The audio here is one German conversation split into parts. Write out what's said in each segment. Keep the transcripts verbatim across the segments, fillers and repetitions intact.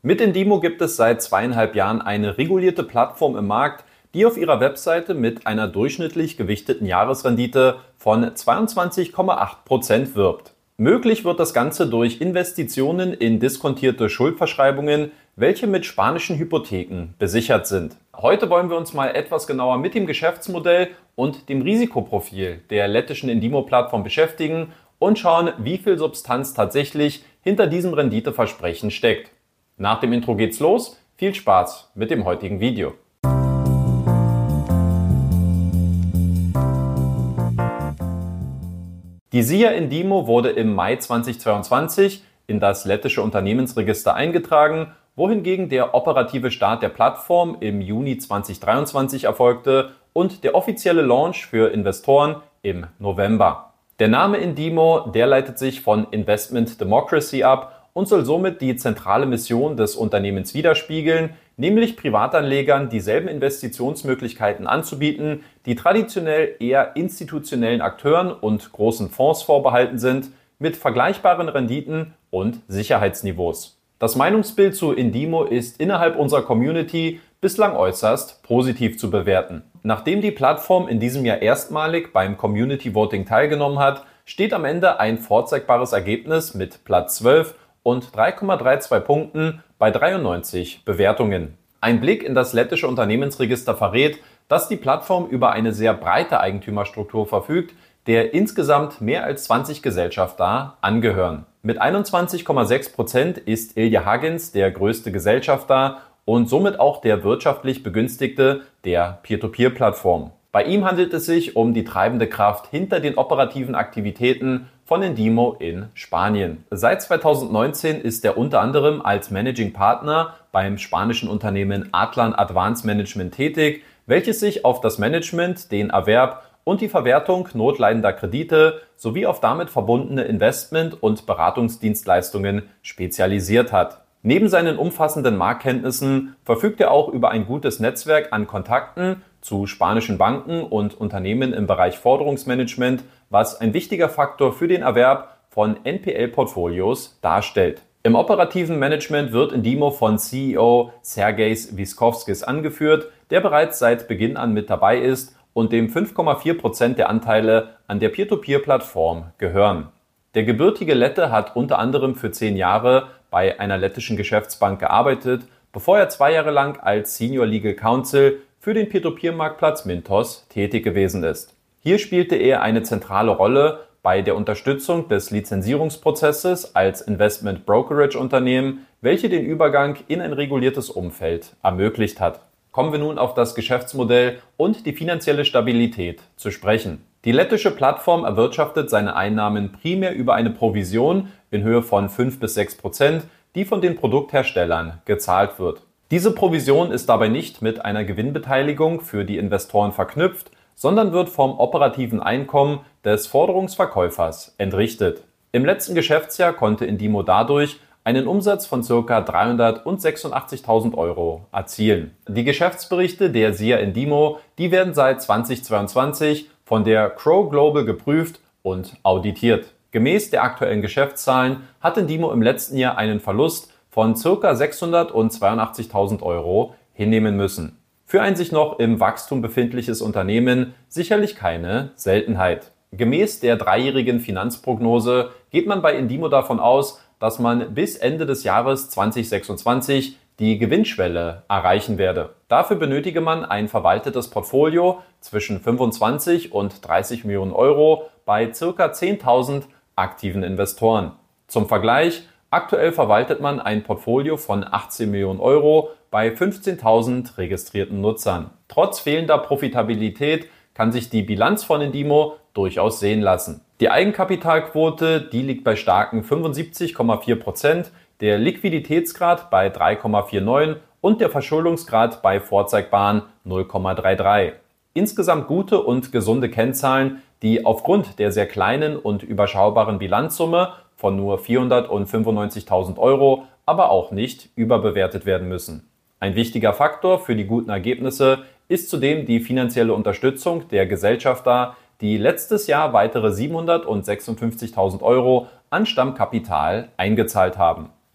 Mit Indimo gibt es seit zweieinhalb Jahren eine regulierte Plattform im Markt, die auf ihrer Webseite mit einer durchschnittlich gewichteten Jahresrendite von zweiundzwanzig Komma acht Prozent wirbt. Möglich wird das Ganze durch Investitionen in diskontierte Schuldverschreibungen, welche mit spanischen Hypotheken besichert sind. Heute wollen wir uns mal etwas genauer mit dem Geschäftsmodell und dem Risikoprofil der lettischen Indimo-Plattform beschäftigen und schauen, wie viel Substanz tatsächlich hinter diesem Renditeversprechen steckt. Nach dem Intro geht's los. Viel Spaß mit dem heutigen Video. Die S I A Indimo wurde im Mai zweitausendzweiundzwanzig in das lettische Unternehmensregister eingetragen, wohingegen der operative Start der Plattform im Juni zweitausenddreiundzwanzig erfolgte und der offizielle Launch für Investoren im November. Der Name Indimo, der leitet sich von Investment Democracy ab und soll somit die zentrale Mission des Unternehmens widerspiegeln, nämlich Privatanlegern dieselben Investitionsmöglichkeiten anzubieten, die traditionell eher institutionellen Akteuren und großen Fonds vorbehalten sind, mit vergleichbaren Renditen und Sicherheitsniveaus. Das Meinungsbild zu Indimo ist innerhalb unserer Community bislang äußerst positiv zu bewerten. Nachdem die Plattform in diesem Jahr erstmalig beim Community Voting teilgenommen hat, steht am Ende ein vorzeigbares Ergebnis mit Platz zwölf und drei Komma zweiunddreißig Punkten bei dreiundneunzig Bewertungen. Ein Blick in das lettische Unternehmensregister verrät, dass die Plattform über eine sehr breite Eigentümerstruktur verfügt, der insgesamt mehr als zwanzig Gesellschafter angehören. Mit einundzwanzig Komma sechs Prozent ist Ilja Hagens der größte Gesellschafter und somit auch der wirtschaftlich begünstigte der Peer-to-Peer-Plattform. Bei ihm handelt es sich um die treibende Kraft hinter den operativen Aktivitäten von Indimo in Spanien. Seit zweitausendneunzehn ist er unter anderem als Managing Partner beim spanischen Unternehmen Atlan Advanced Management tätig, welches sich auf das Management, den Erwerb und die Verwertung notleidender Kredite sowie auf damit verbundene Investment- und Beratungsdienstleistungen spezialisiert hat. Neben seinen umfassenden Marktkenntnissen verfügt er auch über ein gutes Netzwerk an Kontakten zu spanischen Banken und Unternehmen im Bereich Forderungsmanagement, was ein wichtiger Faktor für den Erwerb von N P L-Portfolios darstellt. Im operativen Management wird Indimo von C E O Sergejs Viskovskis angeführt, der bereits seit Beginn an mit dabei ist und dem fünf Komma vier Prozent der Anteile an der Peer-to-Peer-Plattform gehören. Der gebürtige Lette hat unter anderem für zehn Jahre bei einer lettischen Geschäftsbank gearbeitet, bevor er zwei Jahre lang als Senior Legal Counsel für den Peer-to-Peer-Marktplatz Mintos tätig gewesen ist. Hier spielte er eine zentrale Rolle bei der Unterstützung des Lizenzierungsprozesses als Investment Brokerage Unternehmen, welche den Übergang in ein reguliertes Umfeld ermöglicht hat. Kommen wir nun auf das Geschäftsmodell und die finanzielle Stabilität zu sprechen. Die lettische Plattform erwirtschaftet seine Einnahmen primär über eine Provision in Höhe von fünf bis sechs Prozent, die von den Produktherstellern gezahlt wird. Diese Provision ist dabei nicht mit einer Gewinnbeteiligung für die Investoren verknüpft, sondern wird vom operativen Einkommen des Forderungsverkäufers entrichtet. Im letzten Geschäftsjahr konnte Indimo dadurch einen Umsatz von ca. dreihundertsechsundachtzigtausend Euro erzielen. Die Geschäftsberichte der S I A Indimo, die werden seit zweitausendzweiundzwanzig von der Crowe Global geprüft und auditiert. Gemäß der aktuellen Geschäftszahlen hat Indimo im letzten Jahr einen Verlust von ca. sechshundertzweiundachtzigtausend Euro hinnehmen müssen. Für ein sich noch im Wachstum befindliches Unternehmen sicherlich keine Seltenheit. Gemäß der dreijährigen Finanzprognose geht man bei Indimo davon aus, dass man bis Ende des Jahres zweitausendsechsundzwanzig die Gewinnschwelle erreichen werde. Dafür benötige man ein verwaltetes Portfolio zwischen fünfundzwanzig und dreißig Millionen Euro bei ca. zehntausend aktiven Investoren. Zum Vergleich, aktuell verwaltet man ein Portfolio von achtzehn Millionen Euro bei fünfzehntausend registrierten Nutzern. Trotz fehlender Profitabilität kann sich die Bilanz von Indimo durchaus sehen lassen. Die Eigenkapitalquote, die liegt bei starken fünfundsiebzig Komma vier Prozent, der Liquiditätsgrad bei drei Komma neunundvierzig und der Verschuldungsgrad bei vorzeigbaren null Komma dreiunddreißig. Insgesamt gute und gesunde Kennzahlen, die aufgrund der sehr kleinen und überschaubaren Bilanzsumme von nur vierhundertfünfundneunzigtausend Euro aber auch nicht überbewertet werden müssen. Ein wichtiger Faktor für die guten Ergebnisse ist zudem die finanzielle Unterstützung der Gesellschafter, die letztes Jahr weitere siebenhundertsechsundfünfzigtausend Euro an Stammkapital eingezahlt haben.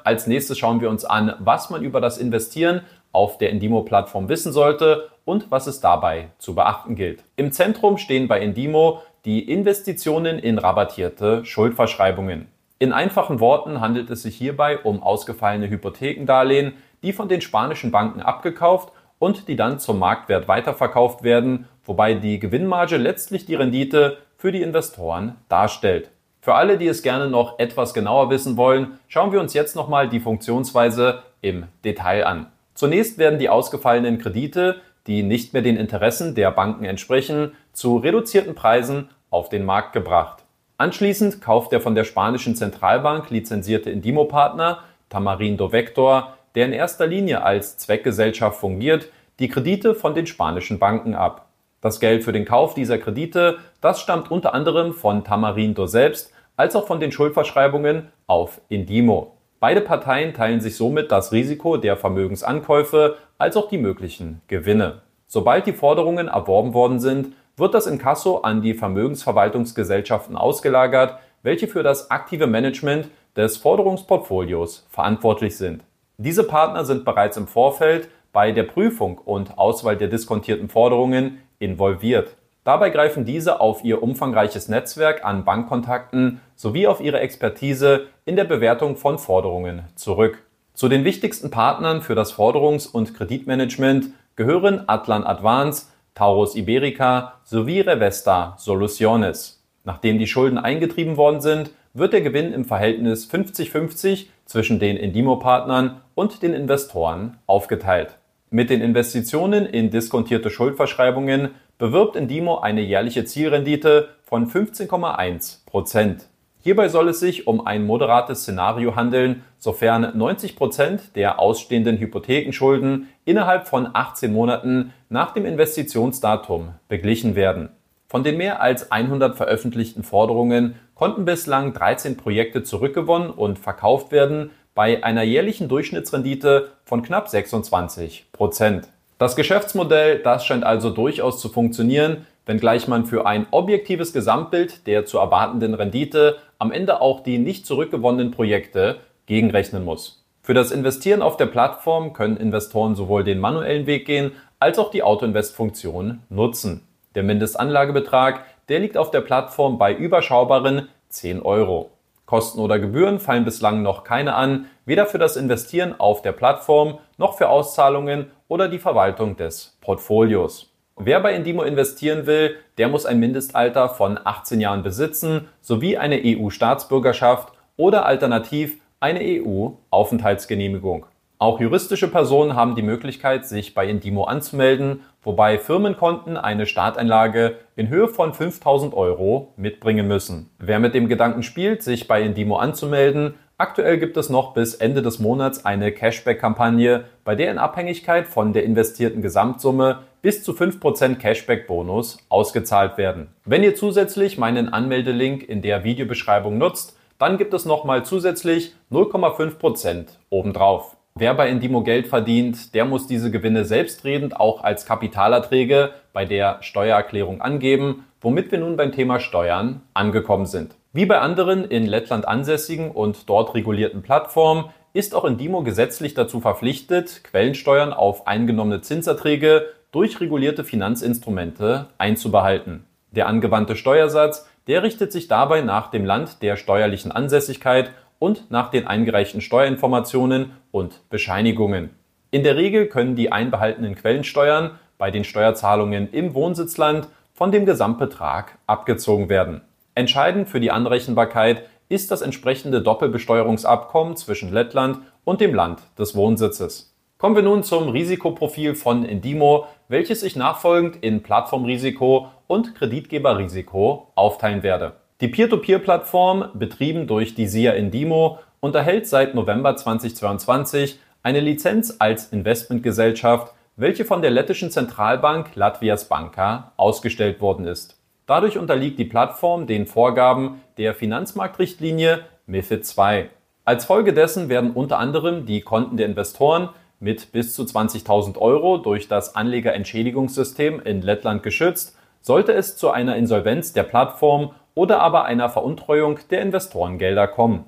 Als nächstes schauen wir uns an, was man über das Investieren auf der Indimo-Plattform wissen sollte und was es dabei zu beachten gilt. Im Zentrum stehen bei Indimo die Investitionen in rabattierte Schuldverschreibungen. In einfachen Worten handelt es sich hierbei um ausgefallene Hypothekendarlehen, die von den spanischen Banken abgekauft und die dann zum Marktwert weiterverkauft werden, wobei die Gewinnmarge letztlich die Rendite für die Investoren darstellt. Für alle, die es gerne noch etwas genauer wissen wollen, schauen wir uns jetzt nochmal die Funktionsweise im Detail an. Zunächst werden die ausgefallenen Kredite, die nicht mehr den Interessen der Banken entsprechen, zu reduzierten Preisen auf den Markt gebracht. Anschließend kauft der von der spanischen Zentralbank lizenzierte Indimo-Partner Tamarindo Vector, der in erster Linie als Zweckgesellschaft fungiert, die Kredite von den spanischen Banken ab. Das Geld für den Kauf dieser Kredite, das stammt unter anderem von Tamarindo selbst, als auch von den Schuldverschreibungen auf Indimo. Beide Parteien teilen sich somit das Risiko der Vermögensankäufe als auch die möglichen Gewinne. Sobald die Forderungen erworben worden sind, wird das Inkasso an die Vermögensverwaltungsgesellschaften ausgelagert, welche für das aktive Management des Forderungsportfolios verantwortlich sind. Diese Partner sind bereits im Vorfeld bei der Prüfung und Auswahl der diskontierten Forderungen involviert. Dabei greifen diese auf ihr umfangreiches Netzwerk an Bankkontakten sowie auf ihre Expertise in der Bewertung von Forderungen zurück. Zu den wichtigsten Partnern für das Forderungs- und Kreditmanagement gehören Atlan Advance, Taurus Iberica sowie Revesta Soluciones. Nachdem die Schulden eingetrieben worden sind, wird der Gewinn im Verhältnis fünfzig fünfzig zwischen den Indimo-Partnern und den Investoren aufgeteilt. Mit den Investitionen in diskontierte Schuldverschreibungen bewirbt Indimo eine jährliche Zielrendite von fünfzehn Komma eins Prozent. Hierbei soll es sich um ein moderates Szenario handeln, sofern neunzig Prozent der ausstehenden Hypothekenschulden innerhalb von achtzehn Monaten nach dem Investitionsdatum beglichen werden. Von den mehr als hundert veröffentlichten Forderungen konnten bislang dreizehn Projekte zurückgewonnen und verkauft werden, bei einer jährlichen Durchschnittsrendite von knapp sechsundzwanzig Prozent. Das Geschäftsmodell, das scheint also durchaus zu funktionieren, wenngleich man für ein objektives Gesamtbild der zu erwartenden Rendite am Ende auch die nicht zurückgewonnenen Projekte gegenrechnen muss. Für das Investieren auf der Plattform können Investoren sowohl den manuellen Weg gehen, als auch die Auto-Invest-Funktion nutzen. Der Mindestanlagebetrag, der liegt auf der Plattform bei überschaubaren zehn Euro. Kosten oder Gebühren fallen bislang noch keine an, weder für das Investieren auf der Plattform noch für Auszahlungen oder die Verwaltung des Portfolios. Wer bei Indimo investieren will, der muss ein Mindestalter von achtzehn Jahren besitzen, sowie eine E U-Staatsbürgerschaft oder alternativ eine E U-Aufenthaltsgenehmigung. Auch juristische Personen haben die Möglichkeit, sich bei Indimo anzumelden, wobei Firmenkonten eine Starteinlage in Höhe von fünftausend Euro mitbringen müssen. Wer mit dem Gedanken spielt, sich bei Indimo anzumelden, aktuell gibt es noch bis Ende des Monats eine Cashback-Kampagne, bei der in Abhängigkeit von der investierten Gesamtsumme bis zu fünf Prozent Cashback-Bonus ausgezahlt werden. Wenn ihr zusätzlich meinen Anmeldelink in der Videobeschreibung nutzt, dann gibt es nochmal zusätzlich null Komma fünf Prozent obendrauf. Wer bei Indimo Geld verdient, der muss diese Gewinne selbstredend auch als Kapitalerträge bei der Steuererklärung angeben, womit wir nun beim Thema Steuern angekommen sind. Wie bei anderen in Lettland ansässigen und dort regulierten Plattformen ist auch Indimo gesetzlich dazu verpflichtet, Quellensteuern auf eingenommene Zinserträge durch regulierte Finanzinstrumente einzubehalten. Der angewandte Steuersatz, der richtet sich dabei nach dem Land der steuerlichen Ansässigkeit und nach den eingereichten Steuerinformationen und Bescheinigungen. In der Regel können die einbehaltenen Quellensteuern bei den Steuerzahlungen im Wohnsitzland von dem Gesamtbetrag abgezogen werden. Entscheidend für die Anrechenbarkeit ist das entsprechende Doppelbesteuerungsabkommen zwischen Lettland und dem Land des Wohnsitzes. Kommen wir nun zum Risikoprofil von Indimo, welches ich nachfolgend in Plattformrisiko und Kreditgeberrisiko aufteilen werde. Die Peer-to-Peer-Plattform, betrieben durch die S I A Indimo, unterhält seit November zweitausendzweiundzwanzig eine Lizenz als Investmentgesellschaft, welche von der lettischen Zentralbank Latvijas Banka ausgestellt worden ist. Dadurch unterliegt die Plattform den Vorgaben der Finanzmarktrichtlinie MiFID zwei. Als Folge dessen werden unter anderem die Konten der Investoren mit bis zu zwanzigtausend Euro durch das Anlegerentschädigungssystem in Lettland geschützt, sollte es zu einer Insolvenz der Plattform oder aber einer Veruntreuung der Investorengelder kommen.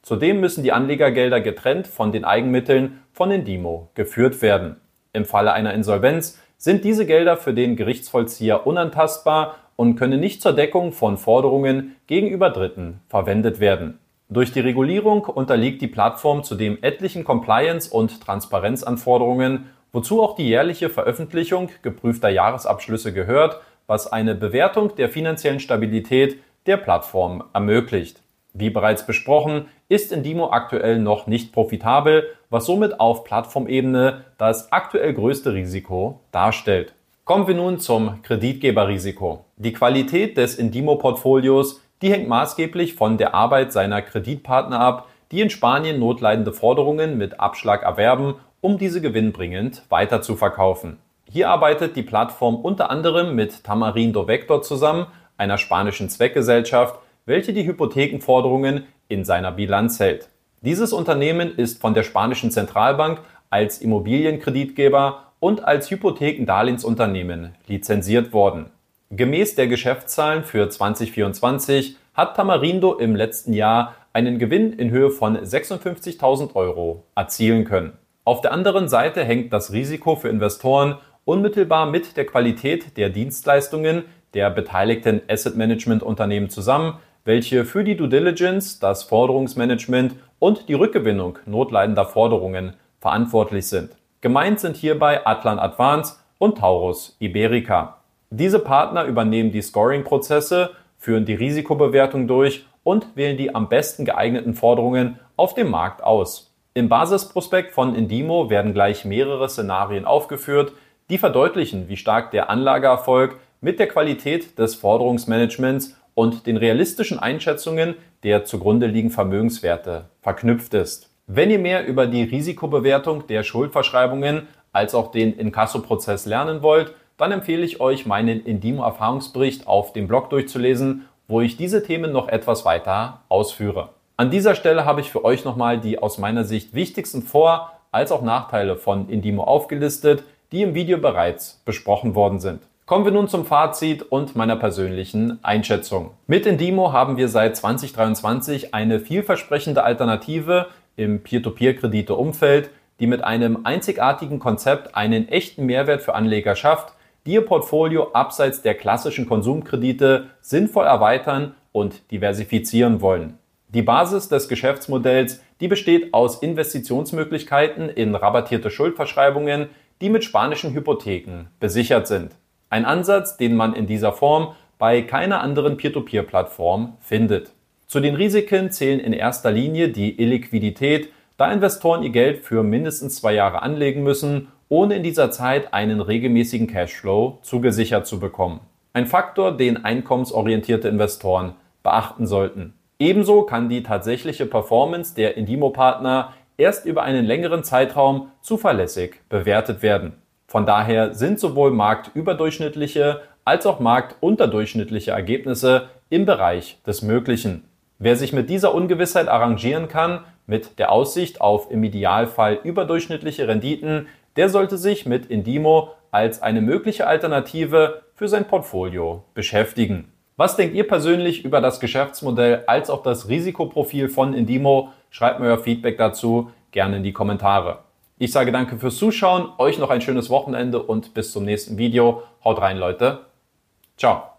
Zudem müssen die Anlegergelder getrennt von den Eigenmitteln von Indimo geführt werden. Im Falle einer Insolvenz sind diese Gelder für den Gerichtsvollzieher unantastbar und können nicht zur Deckung von Forderungen gegenüber Dritten verwendet werden. Durch die Regulierung unterliegt die Plattform zudem etlichen Compliance- und Transparenzanforderungen, wozu auch die jährliche Veröffentlichung geprüfter Jahresabschlüsse gehört, was eine Bewertung der finanziellen Stabilität der Plattform ermöglicht. Wie bereits besprochen, ist Indimo aktuell noch nicht profitabel, was somit auf Plattformebene das aktuell größte Risiko darstellt. Kommen wir nun zum Kreditgeberrisiko. Die Qualität des Indimo-Portfolios, die hängt maßgeblich von der Arbeit seiner Kreditpartner ab, die in Spanien notleidende Forderungen mit Abschlag erwerben, um diese gewinnbringend weiterzuverkaufen. Hier arbeitet die Plattform unter anderem mit Tamarindo Vector zusammen, einer spanischen Zweckgesellschaft, welche die Hypothekenforderungen in seiner Bilanz hält. Dieses Unternehmen ist von der spanischen Zentralbank als Immobilienkreditgeber und als Hypothekendarlehensunternehmen lizenziert worden. Gemäß der Geschäftszahlen für zwanzig vierundzwanzig hat Tamarindo im letzten Jahr einen Gewinn in Höhe von sechsundfünfzigtausend Euro erzielen können. Auf der anderen Seite hängt das Risiko für Investoren unmittelbar mit der Qualität der Dienstleistungen der beteiligten Asset-Management-Unternehmen zusammen, welche für die Due Diligence, das Forderungsmanagement und die Rückgewinnung notleidender Forderungen verantwortlich sind. Gemeint sind hierbei Atlan Advance und Taurus Iberica. Diese Partner übernehmen die Scoring-Prozesse, führen die Risikobewertung durch und wählen die am besten geeigneten Forderungen auf dem Markt aus. Im Basisprospekt von Indimo werden gleich mehrere Szenarien aufgeführt, die verdeutlichen, wie stark der Anlageerfolg mit der Qualität des Forderungsmanagements und den realistischen Einschätzungen der zugrunde liegenden Vermögenswerte verknüpft ist. Wenn ihr mehr über die Risikobewertung der Schuldverschreibungen als auch den Inkasso-Prozess lernen wollt, dann empfehle ich euch, meinen Indimo-Erfahrungsbericht auf dem Blog durchzulesen, wo ich diese Themen noch etwas weiter ausführe. An dieser Stelle habe ich für euch nochmal die aus meiner Sicht wichtigsten Vor- als auch Nachteile von Indimo aufgelistet, die im Video bereits besprochen worden sind. Kommen wir nun zum Fazit und meiner persönlichen Einschätzung. Mit Indimo haben wir seit zwanzig dreiundzwanzig eine vielversprechende Alternative im Peer-to-Peer-Kredite-Umfeld, die mit einem einzigartigen Konzept einen echten Mehrwert für Anleger schafft, die ihr Portfolio abseits der klassischen Konsumkredite sinnvoll erweitern und diversifizieren wollen. Die Basis des Geschäftsmodells, die besteht aus Investitionsmöglichkeiten in rabattierte Schuldverschreibungen, die mit spanischen Hypotheken besichert sind. Ein Ansatz, den man in dieser Form bei keiner anderen Peer-to-Peer-Plattform findet. Zu den Risiken zählen in erster Linie die Illiquidität, da Investoren ihr Geld für mindestens zwei Jahre anlegen müssen, ohne in dieser Zeit einen regelmäßigen Cashflow zugesichert zu bekommen. Ein Faktor, den einkommensorientierte Investoren beachten sollten. Ebenso kann die tatsächliche Performance der Indimo-Partner erst über einen längeren Zeitraum zuverlässig bewertet werden. Von daher sind sowohl marktüberdurchschnittliche als auch marktunterdurchschnittliche Ergebnisse im Bereich des Möglichen. Wer sich mit dieser Ungewissheit arrangieren kann, mit der Aussicht auf im Idealfall überdurchschnittliche Renditen, der sollte sich mit Indimo als eine mögliche Alternative für sein Portfolio beschäftigen. Was denkt ihr persönlich über das Geschäftsmodell als auch das Risikoprofil von Indimo? Schreibt mir euer Feedback dazu gerne in die Kommentare. Ich sage danke fürs Zuschauen, euch noch ein schönes Wochenende und bis zum nächsten Video. Haut rein, Leute. Ciao.